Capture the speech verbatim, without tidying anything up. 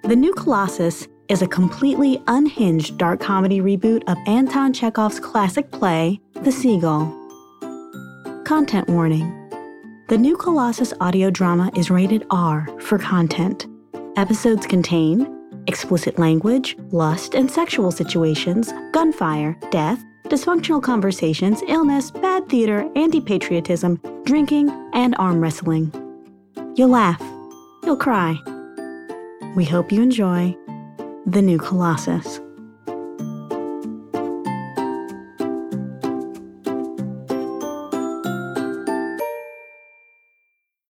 The New Colossus is a completely unhinged dark comedy reboot of Anton Chekhov's classic play, The Seagull. Content warning. The New Colossus audio drama is rated R for content. Episodes contain explicit language, lust and sexual situations, gunfire, death, dysfunctional conversations, illness, bad theater, anti-patriotism, drinking, and arm wrestling. You'll laugh. You'll cry. We hope you enjoy The New Colossus.